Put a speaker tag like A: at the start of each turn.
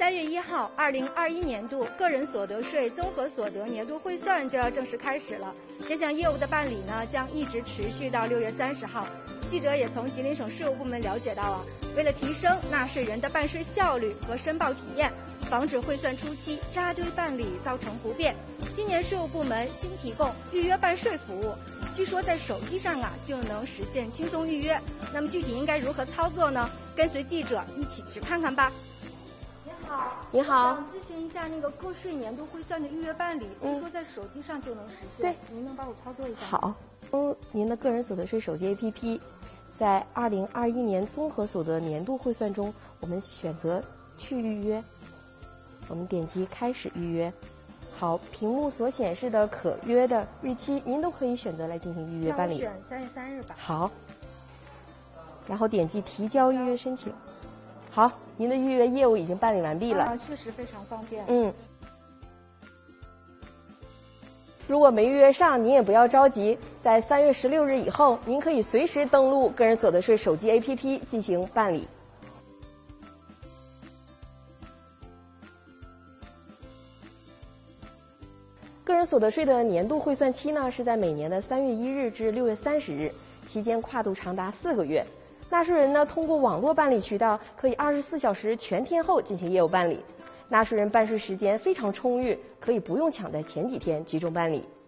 A: 3月1号，2021年度个人所得税综合所得年度汇算就要正式开始了。这项业务的办理呢，将一直持续到6月30号。记者也从吉林省税务部门了解到为了提升纳税人的办税效率和申报体验，防止汇算初期扎堆办理造成不便，今年税务部门新提供预约办税服务。据说在手机上就能实现轻松预约。那么具体应该如何操作呢？跟随记者一起去看看吧。
B: 你好，
A: 想咨询一下那个个税年度汇算的预约办理，据说在手机上就能实现。
B: 对，
A: 您能帮我操作一下？
B: 好，您的个人所得税手机 APP， 在2021年综合所得年度汇算中，我们选择去预约，我们点击开始预约。好，屏幕所显示的可约的日期，您都可以选择来进行预约办理。
A: 选3月3日吧。
B: 好，然后点击提交预约申请。好，您的预约业务已经办理完毕了。
A: 确实非常方便。
B: 如果没预约上，您也不要着急，在3月16日以后，您可以随时登录个人所得税手机 APP 进行办理。个人所得税的年度汇算期呢，是在每年的3月1日至6月30日，期间跨度长达4个月。纳税人呢，通过网络办理渠道，可以24小时全天候进行业务办理。纳税人办税时间非常充裕，可以不用抢在前几天集中办理。